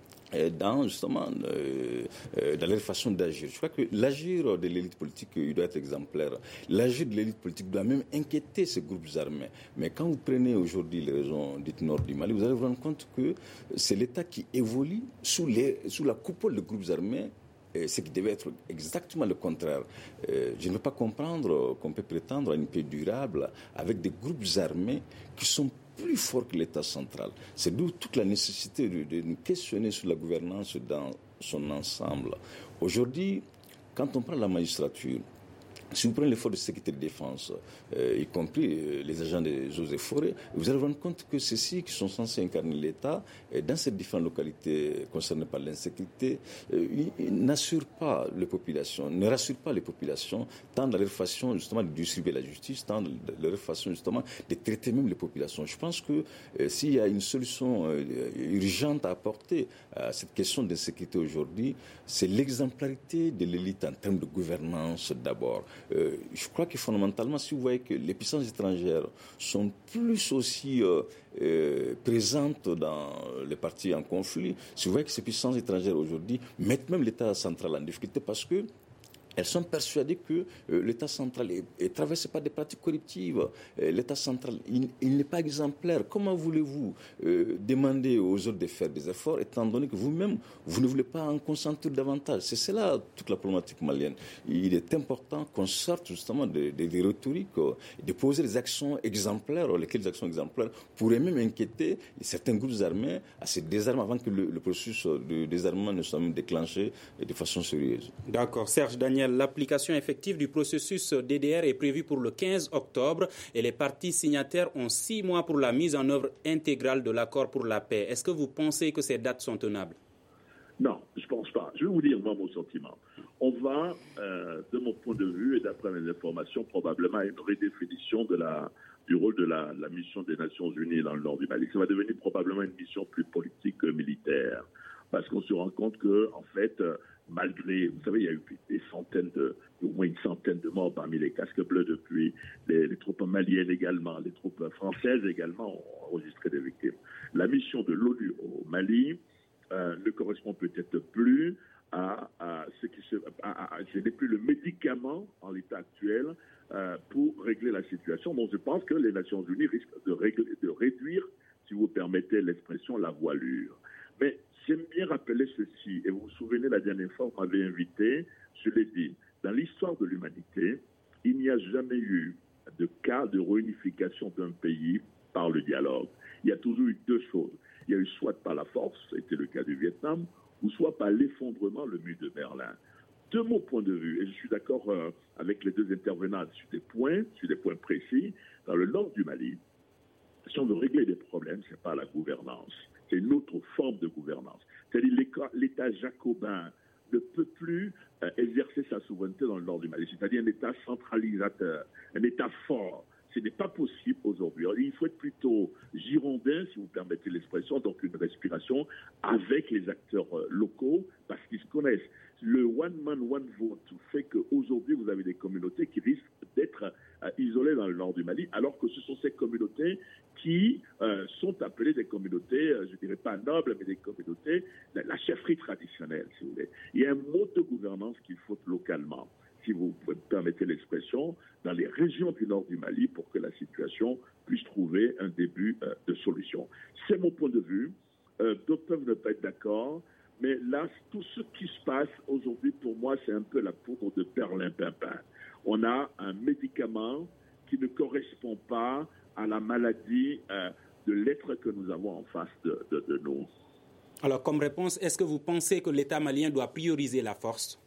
dans justement euh, euh, dans leur façon d'agir. Je crois que l'agir de l'élite politique, il doit être exemplaire. L'agir de l'élite politique doit même inquiéter ces groupes armés. Mais quand vous prenez aujourd'hui les régions dites nord du Mali, vous allez vous rendre compte que c'est l'État qui évolue sous, les, sous la coupole de groupes armés, ce qui devait être exactement le contraire. Euh, je ne veux pas comprendre qu'on peut prétendre à une paix durable avec des groupes armés qui sont plus forts que l'État central. C'est d'où toute la nécessité de, de nous questionner sur la gouvernance dans son ensemble. Aujourd'hui, quand on prend la magistrature, si vous prenez les forces de sécurité et de défense, euh, y compris euh, les agents des eaux et forêts, vous allez vous rendre compte que ceux-ci qui sont censés incarner l'État, euh, dans ces différentes localités concernées par l'insécurité, euh, ils, ils n'assurent pas les populations, ne rassurent pas les populations, tant dans leur façon justement de distribuer la justice, tant dans leur façon justement de traiter même les populations. Je pense que euh, s'il y a une solution euh, urgente à apporter à cette question d'insécurité aujourd'hui, c'est l'exemplarité de l'élite en termes de gouvernance d'abord. Euh, je crois que fondamentalement, si vous voyez que les puissances étrangères sont plus aussi euh, euh, présentes dans les partis en conflit, si vous voyez que ces puissances étrangères aujourd'hui mettent même l'État central en difficulté parce que elles sont persuadées que euh, l'État central est, est traversé par des pratiques corruptives. Euh, L'État central, il, il n'est pas exemplaire. Comment voulez-vous euh, demander aux autres de faire des efforts, étant donné que vous-même, vous ne voulez pas en consentir davantage? C'est cela toute la problématique malienne. Il est important qu'on sorte justement des de, de rhétoriques, euh, de poser des actions exemplaires, lesquelles les actions exemplaires pourraient même inquiéter certains groupes armés à se désarmer avant que le, le processus de désarmement ne soit même déclenché de façon sérieuse. D'accord. Serge Daniel, l'application effective du processus D D R est prévue pour le quinze octobre et les parties signataires ont six mois pour la mise en œuvre intégrale de l'accord pour la paix. Est-ce que vous pensez que ces dates sont tenables? Non, je ne pense pas. Je vais vous dire, moi, mon sentiment. On va, euh, de mon point de vue et d'après mes informations, probablement à une redéfinition de la, du rôle de la, la mission des Nations Unies dans le nord du Mali. Ça va devenir probablement une mission plus politique que militaire. Parce qu'on se rend compte que, en fait, euh, malgré, vous savez, il y a eu des centaines de, au moins une centaine de morts parmi les casques bleus depuis, les, les troupes maliennes également, les troupes françaises également ont enregistré des victimes. La mission de l'ONU au Mali euh, ne correspond peut-être plus à, à ce qui se, à, à, ce n'est plus le médicament en l'état actuel euh, pour régler la situation. Donc je pense que les Nations Unies risquent de, régler, de réduire, si vous permettez l'expression, la voilure. Mais j'aime bien rappeler ceci, et vous vous souvenez la dernière fois, vous m'avez invité, je l'ai dit, dans l'histoire de l'humanité, il n'y a jamais eu de cas de réunification d'un pays par le dialogue. Il y a toujours eu deux choses. Il y a eu soit par la force, c'était le cas du Vietnam, ou soit par l'effondrement, le mur de Berlin. De mon point de vue, et je suis d'accord euh, avec les deux intervenants sur des points, sur des points précis, dans le nord du Mali, si on veut régler des problèmes, ce n'est pas la gouvernance. C'est une autre forme de gouvernance. C'est-à-dire l'État jacobin ne peut plus euh, exercer sa souveraineté dans le nord du Mali. C'est-à-dire un État centralisateur, un État fort. Ce n'est pas possible aujourd'hui. Il faut être plutôt girondin, si vous permettez l'expression, donc une respiration avec les acteurs euh, locaux, parce qu'ils se connaissent. Le one man, one vote fait qu'aujourd'hui, vous avez des communautés qui risquent d'être euh, isolées dans le nord du Mali, alors que ce sont ces communautés qui euh, sont appelées des communautés, euh, je ne dirais pas nobles, mais des communautés, la, la chefferie traditionnelle, si vous voulez. Il y a un mode de gouvernance qu'il faut localement, si vous permettez l'expression, dans les régions du nord du Mali pour que la situation puisse trouver un début euh, de solution. C'est mon point de vue. Euh, d'autres peuvent ne pas être d'accord. Mais là, tout ce qui se passe aujourd'hui, pour moi, c'est un peu la poudre de perlimpinpin. On a un médicament qui ne correspond pas à la maladie euh, de l'être que nous avons en face de, de, de nous. Alors, comme réponse, est-ce que vous pensez que l'État malien doit prioriser la force?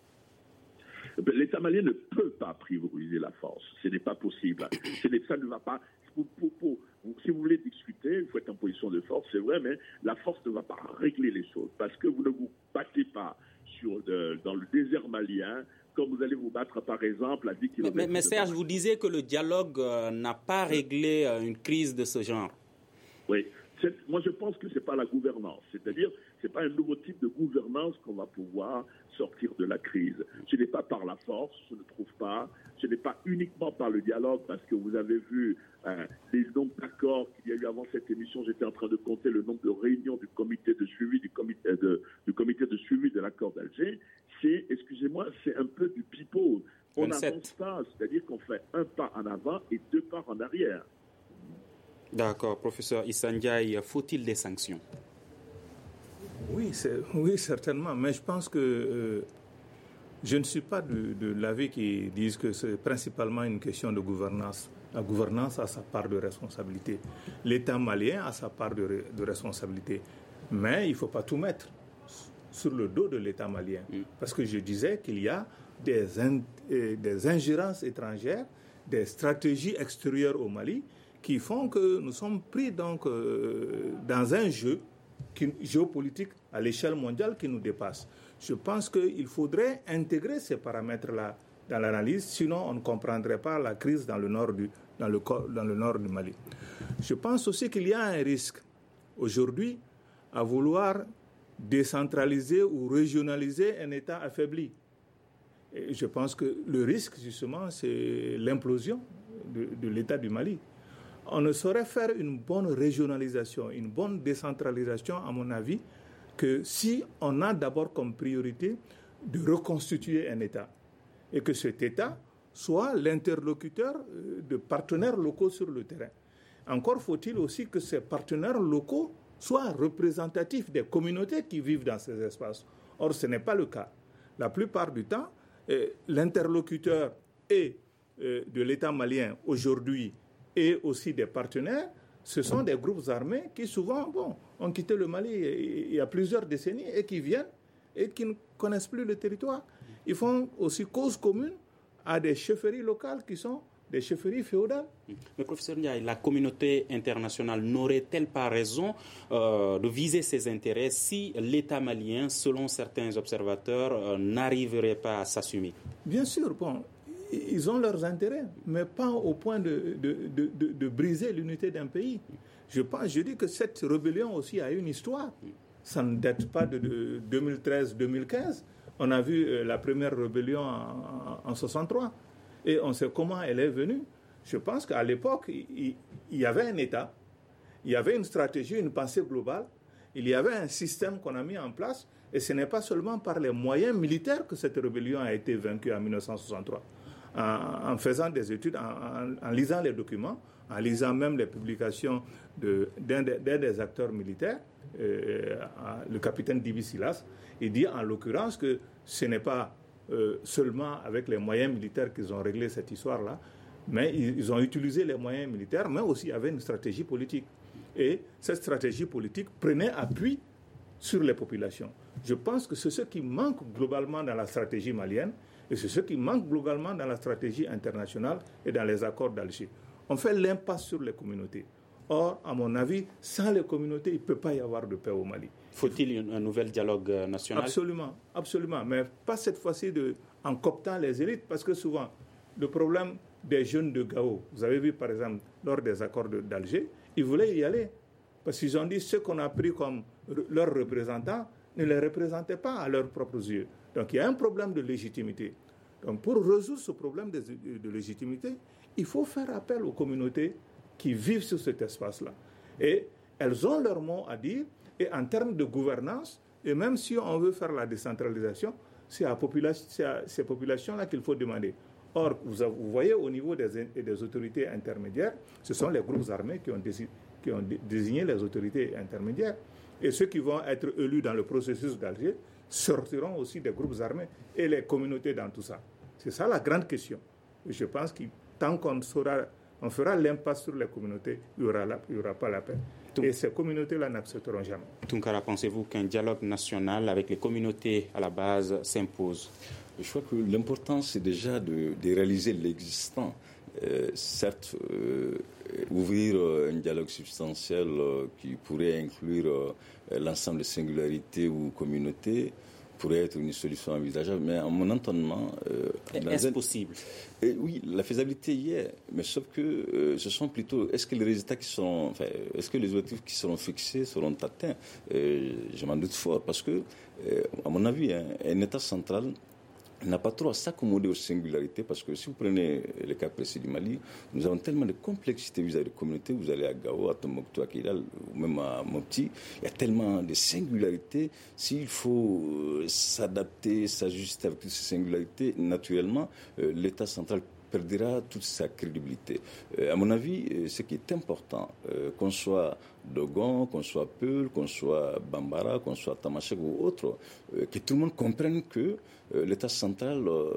L'État malien ne peut pas prioriser la force. Ce n'est pas possible. Ce n'est, ça ne va pas... Pour, pour, pour, si vous voulez discuter, il faut être en position de force, c'est vrai, mais la force ne va pas régler les choses parce que vous ne vous battez pas sur de, dans le désert malien comme vous allez vous battre, par exemple, à dix kilomètres. Mais, mais Serge, vous disiez que le dialogue euh, n'a pas réglé euh, une crise de ce genre. Oui. C'est, moi, je pense que ce n'est pas la gouvernance. C'est-à-dire, ce n'est pas un nouveau type de gouvernance qu'on va pouvoir sortir de la crise. Ce n'est pas par la force, je ne trouve pas. Ce n'est pas uniquement par le dialogue, parce que vous avez vu euh, les nombres d'accords qu'il y a eu avant cette émission. J'étais en train de compter le nombre de réunions du comité de suivi, du comité de, du comité de suivi de l'accord d'Alger. C'est, excusez-moi, c'est un peu du pipeau. On n'avance pas, c'est-à-dire qu'on fait un pas en avant et deux pas en arrière. D'accord, professeur Issa Ndiaye, faut-il des sanctions? Oui, c'est, oui, certainement, mais je pense que euh, je ne suis pas de, de l'avis qui disent que c'est principalement une question de gouvernance. La gouvernance a sa part de responsabilité. L'État malien a sa part de, de responsabilité. Mais il ne faut pas tout mettre sur le dos de l'État malien. Mm. Parce que je disais qu'il y a des, in, euh, des ingérences étrangères, des stratégies extérieures au Mali qui font que nous sommes pris donc euh, dans un jeu qui, géopolitique à l'échelle mondiale qui nous dépasse. Je pense qu'il faudrait intégrer ces paramètres-là dans l'analyse, sinon on ne comprendrait pas la crise dans le nord du, dans le, dans le nord du Mali. Je pense aussi qu'il y a un risque aujourd'hui à vouloir décentraliser ou régionaliser un État affaibli. Et je pense que le risque, justement, c'est l'implosion de, de l'État du Mali. On ne saurait faire une bonne régionalisation, une bonne décentralisation, à mon avis, que si on a d'abord comme priorité de reconstituer un État et que cet État soit l'interlocuteur de partenaires locaux sur le terrain. Encore faut-il aussi que ces partenaires locaux soient représentatifs des communautés qui vivent dans ces espaces. Or, ce n'est pas le cas. La plupart du temps, eh, l'interlocuteur est eh, de l'État malien aujourd'hui et aussi des partenaires, ce sont des groupes armés qui souvent bon, ont quitté le Mali il y a plusieurs décennies et qui viennent et qui ne connaissent plus le territoire. Ils font aussi cause commune à des chefferies locales qui sont des chefferies féodales. Mais professeur Ndiaye, la communauté internationale n'aurait-elle pas raison euh, de viser ses intérêts si l'État malien, selon certains observateurs, euh, n'arriverait pas à s'assumer? Bien sûr, bon, ils ont leurs intérêts, mais pas au point de, de, de, de, de briser l'unité d'un pays. Je pense, je dis que cette rébellion aussi a une histoire. Ça ne date pas de, de deux mille treize deux mille quinze. On a vu euh, la première rébellion en, en, en soixante-trois. Et on sait comment elle est venue. Je pense qu'à l'époque, il, il y avait un État, il y avait une stratégie, une pensée globale, il y avait un système qu'on a mis en place, et ce n'est pas seulement par les moyens militaires que cette rébellion a été vaincue en dix-neuf cent soixante-trois. En, en faisant des études, en, en, en lisant les documents, en lisant même les publications de, d'un, d'un des acteurs militaires, euh, le capitaine Dibi Silas, il dit en l'occurrence que ce n'est pas euh, seulement avec les moyens militaires qu'ils ont réglé cette histoire-là, mais ils, ils ont utilisé les moyens militaires, mais aussi avec une stratégie politique. Et cette stratégie politique prenait appui sur les populations. Je pense que c'est ce qui manque globalement dans la stratégie malienne, et c'est ce qui manque globalement dans la stratégie internationale et dans les accords d'Alger. On fait l'impasse sur les communautés. Or, à mon avis, sans les communautés, il ne peut pas y avoir de paix au Mali. Faut-il un nouvel dialogue national? Absolument, absolument. Mais pas cette fois-ci de, en cooptant les élites, parce que souvent, le problème des jeunes de Gao, vous avez vu par exemple, lors des accords de, d'Alger, ils voulaient y aller. Parce qu'ils ont dit ceux qu'on a pris comme leurs représentants ne les représentaient pas à leurs propres yeux. Donc il y a un problème de légitimité. Donc pour résoudre ce problème de, de, de légitimité, il faut faire appel aux communautés qui vivent sur cet espace-là. Et elles ont leur mot à dire, et en termes de gouvernance, et même si on veut faire la décentralisation, c'est à, population, c'est à ces populations-là qu'il faut demander. Or, vous, avez, vous voyez, au niveau des, des autorités intermédiaires, ce sont les groupes armés qui ont, dési, qui ont désigné les autorités intermédiaires. Et ceux qui vont être élus dans le processus d'Alger sortiront aussi des groupes armés et les communautés dans tout ça. C'est ça la grande question. Et je pense que tant qu'on saura, on fera l'impasse sur les communautés, il n'y aura, aura pas la paix. Tout. Et ces communautés-là n'accepteront jamais. Tunkara, pensez-vous qu'un dialogue national avec les communautés à la base s'impose? Je crois que l'important, c'est déjà de, de réaliser l'existant. Euh, certes, euh, ouvrir euh, un dialogue substantiel euh, qui pourrait inclure euh, l'ensemble des singularités ou communautés pourrait être une solution envisageable. Mais à mon entendement... Euh, Est-ce un... possible et Oui, la faisabilité y est, mais sauf que euh, ce sont plutôt... Est-ce que les résultats qui seront... Enfin, est-ce que les objectifs qui seront fixés seront atteints? euh, Je m'en doute fort, parce que, euh, à mon avis, hein, un État central n'a pas trop à s'accommoder aux singularités, parce que si vous prenez le cas précis du Mali, nous avons tellement de complexité vis-à-vis des communautés. Vous allez à Gao, à Tombouctou, à Kidal, ou même à Mopti, il y a tellement de singularités. S'il faut s'adapter, s'ajuster avec toutes ces singularités, naturellement, euh, l'État central perdra toute sa crédibilité. Euh, à mon avis, euh, ce qui est important, euh, qu'on soit Dogon, qu'on soit Peul, qu'on soit Bambara, qu'on soit Tamashek ou autre, euh, que tout le monde comprenne que euh, l'État central, euh,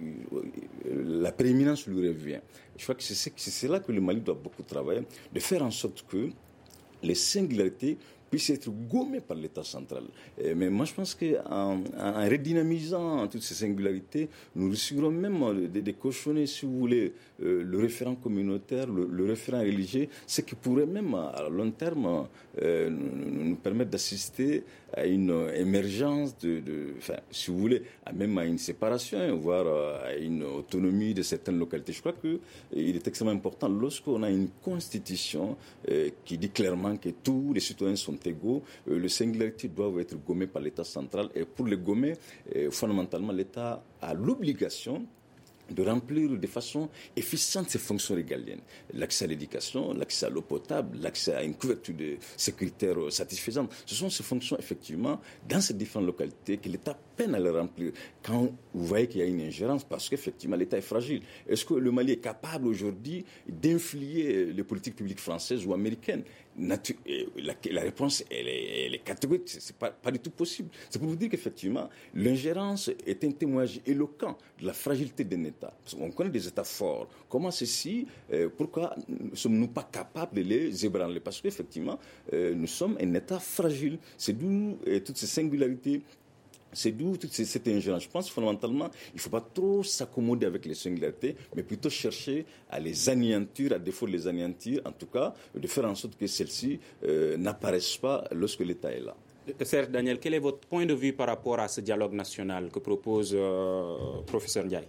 la prééminence lui revient. Je crois que c'est, c'est là que le Mali doit beaucoup travailler, de faire en sorte que les singularités puisse être gommé par l'État central. Et, mais moi, je pense qu'en en redynamisant toutes ces singularités, nous risquerons même de, de cochonner, si vous voulez, euh, le référent communautaire, le, le référent religieux, ce qui pourrait même, à long terme, euh, nous, nous permettre d'assister à une émergence, de, de, enfin, si vous voulez, à même à une séparation, voire à une autonomie de certaines localités. Je crois qu'il est extrêmement important, lorsqu'on a une constitution euh, qui dit clairement que tous les citoyens sont égaux, euh, les singularités doivent être gommées par l'État central. Et pour les gommer, euh, fondamentalement, l'État a l'obligation de remplir de façon efficiente ses fonctions régaliennes. L'accès à l'éducation, l'accès à l'eau potable, l'accès à une couverture de sécuritaire satisfaisante. Ce sont ces fonctions, effectivement, dans ces différentes localités que l'État peine à les remplir. Quand vous voyez qu'il y a une ingérence, parce qu'effectivement, l'État est fragile. Est-ce que le Mali est capable aujourd'hui d'influer les politiques publiques françaises ou américaines? Natu- la, la réponse, elle est, elle est catégorique. C'est, c'est pas, pas du tout possible. C'est pour vous dire qu'effectivement, l'ingérence est un témoignage éloquent de la fragilité d'un État. On connaît des États forts. Comment ceci, euh, pourquoi ne sommes-nous pas capables de les ébranler? Parce qu'effectivement, euh, nous sommes un État fragile. C'est d'où euh, toutes ces singularités. C'est d'où toute cette ingérence. Je pense fondamentalement, il ne faut pas trop s'accommoder avec les singularités, mais plutôt chercher à les anéantir, à défaut de les anéantir, en tout cas, de faire en sorte que celles-ci euh, n'apparaissent pas lorsque l'État est là. Serge Daniel, quel est votre point de vue par rapport à ce dialogue national que propose euh, professeur Ndiaye?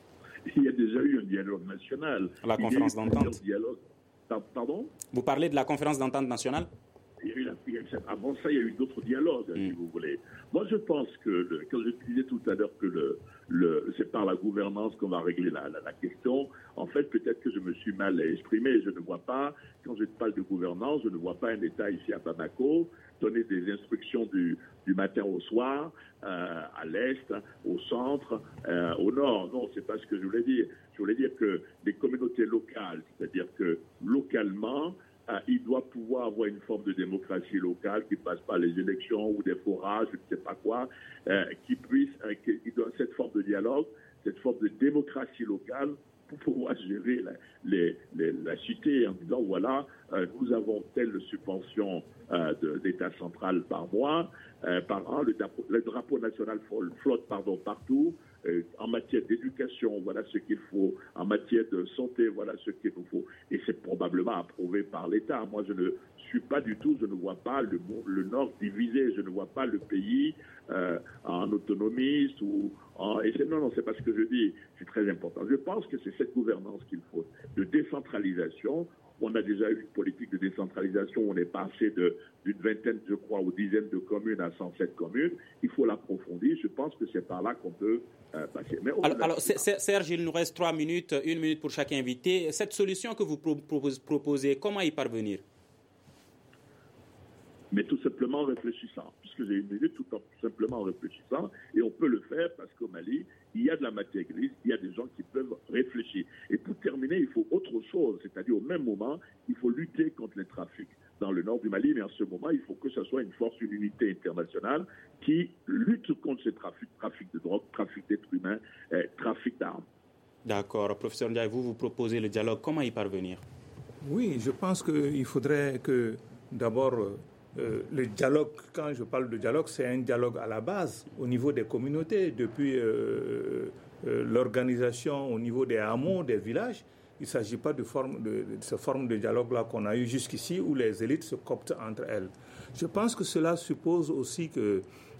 Il y a déjà eu un dialogue national. À la conférence d'entente. Dialogue... Pardon? Vous parlez de la conférence d'entente nationale? Il y a eu la, il y a, avant ça, il y a eu d'autres dialogues, mm. si vous voulez. Moi, je pense que, le, quand je disais tout à l'heure que le, le, c'est par la gouvernance qu'on va régler la, la, la question, en fait, peut-être que je me suis mal exprimé. Je ne vois pas, quand je parle de gouvernance, je ne vois pas un État ici à Bamako donner des instructions du, du matin au soir, euh, à l'est, au centre, euh, au nord. Non, c'est pas ce que je voulais dire. Je voulais dire que les communautés locales, c'est-à-dire que localement, Euh, il doit pouvoir avoir une forme de démocratie locale qui passe par les élections ou des forages, je ne sais pas quoi, euh, qui puisse, euh, qui, qui donne cette forme de dialogue, cette forme de démocratie locale pour pouvoir gérer la, les, les, la cité en disant, voilà, euh, nous avons telle subvention euh, de, d'État central par mois, euh, par an, le drapeau, le drapeau national flotte pardon, partout. Euh, en matière d'éducation, voilà ce qu'il faut. En matière de santé, voilà ce qu'il nous faut. Et c'est probablement approuvé par l'État. Moi, je ne suis pas du tout, je ne vois pas le, le Nord divisé. Je ne vois pas le pays euh, en autonomiste ou en... Et c'est, non, non, c'est pas ce que je dis. C'est très important. Je pense que c'est cette gouvernance qu'il faut, de décentralisation. On a déjà eu une politique de décentralisation. On est passé de, d'une vingtaine, je crois, ou dizaines de communes à cent sept communes. Il faut l'approfondir. Je pense que c'est par là qu'on peut euh, passer. Mais alors, alors Serge, il nous reste trois minutes, une minute pour chaque invité. Cette solution que vous proposez, comment y parvenir? Mais tout simplement en réfléchissant, puisque j'ai une minute, tout, en, tout simplement en réfléchissant, et on peut le faire parce qu'au Mali, il y a de la matière grise, il y a des gens qui peuvent réfléchir. Et pour terminer, il faut autre chose, c'est-à-dire au même moment, il faut lutter contre les trafics dans le nord du Mali, mais en ce moment, il faut que ce soit une force, une unité internationale qui lutte contre ces trafics, trafic de drogue, trafic d'êtres humains, euh, trafic d'armes. D'accord. Professeur Ndiaye, vous, vous proposez le dialogue, comment y parvenir? Oui, je pense qu'il faudrait que, d'abord, Euh, le dialogue, quand je parle de dialogue, c'est un dialogue à la base, au niveau des communautés, depuis euh, euh, l'organisation au niveau des hameaux, des villages. Il ne s'agit pas de, forme de, de cette forme de dialogue-là qu'on a eu jusqu'ici, où les élites se cooptent entre elles. Je pense que cela suppose aussi que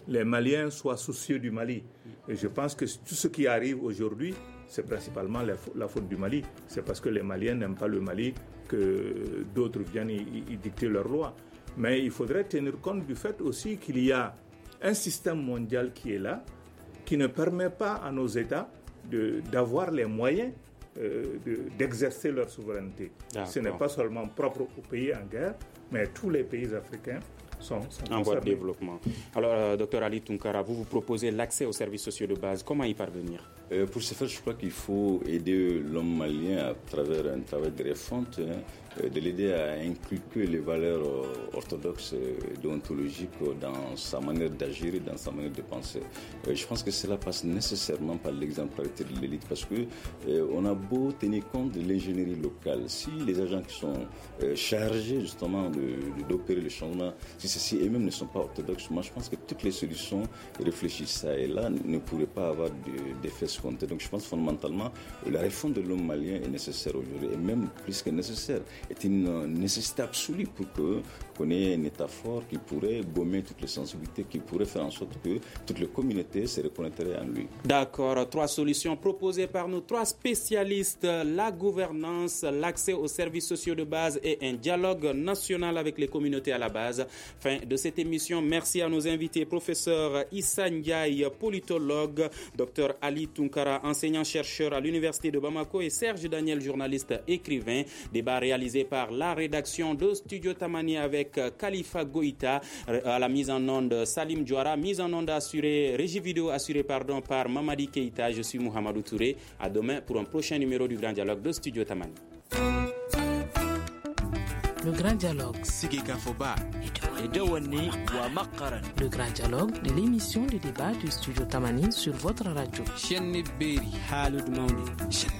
les Maliens soient soucieux du Mali. Et je pense que tout ce qui arrive aujourd'hui, c'est principalement la, la faute du Mali. C'est parce que les Maliens n'aiment pas le Mali que d'autres viennent y, y dicter leurs lois. Mais il faudrait tenir compte du fait aussi qu'il y a un système mondial qui est là, qui ne permet pas à nos États de, d'avoir les moyens euh, de, d'exercer leur souveraineté. D'accord. Ce n'est pas seulement propre aux pays en guerre, mais tous les pays africains sont, sont en voie de développement. Alors, euh, docteur Ali Tounkara, vous vous proposez l'accès aux services sociaux de base. Comment y parvenir? Euh, pour ce faire, je crois qu'il faut aider l'homme malien à travers un travail de refonte, hein, de l'aider à inculquer les valeurs euh, orthodoxes et déontologiques dans sa manière d'agir et dans sa manière de penser. Euh, je pense que cela passe nécessairement par l'exemplarité de l'élite, parce que euh, on a beau tenir compte de l'ingénierie locale, si les agents qui sont euh, chargés justement de, de, d'opérer le changement, si ceux-ci eux-mêmes ne sont pas orthodoxes, moi je pense que toutes les solutions réfléchies ça et là ne pourraient pas avoir d'effet escompté. Donc je pense fondamentalement que la réforme de l'homme malien est nécessaire aujourd'hui, et même plus que nécessaire, est une nécessité absolue pour que qu'on ait un État fort qui pourrait gommer toutes les sensibilités, qui pourrait faire en sorte que toutes les communautés se reconnaîtraient en lui. D'accord. Trois solutions proposées par nos trois spécialistes: la gouvernance, l'accès aux services sociaux de base et un dialogue national avec les communautés à la base. Fin de cette émission. Merci à nos invités, professeur Issa Ndiaye, politologue, docteur Ali Tounkara, enseignant-chercheur à l'Université de Bamako, et Serge Daniel, journaliste écrivain. Débat réalisé par la rédaction de Studio Tamani avec Khalifa Goïta, à la mise en onde Salim Diouara, mise en onde assurée, régie vidéo assurée pardon, par Mamadi Keïta. Je suis Mohamedou Touré. À demain pour un prochain numéro du Grand Dialogue de Studio Tamani. Le Grand Dialogue. Le Grand Dialogue de l'émission de débat du Studio Tamani sur votre radio.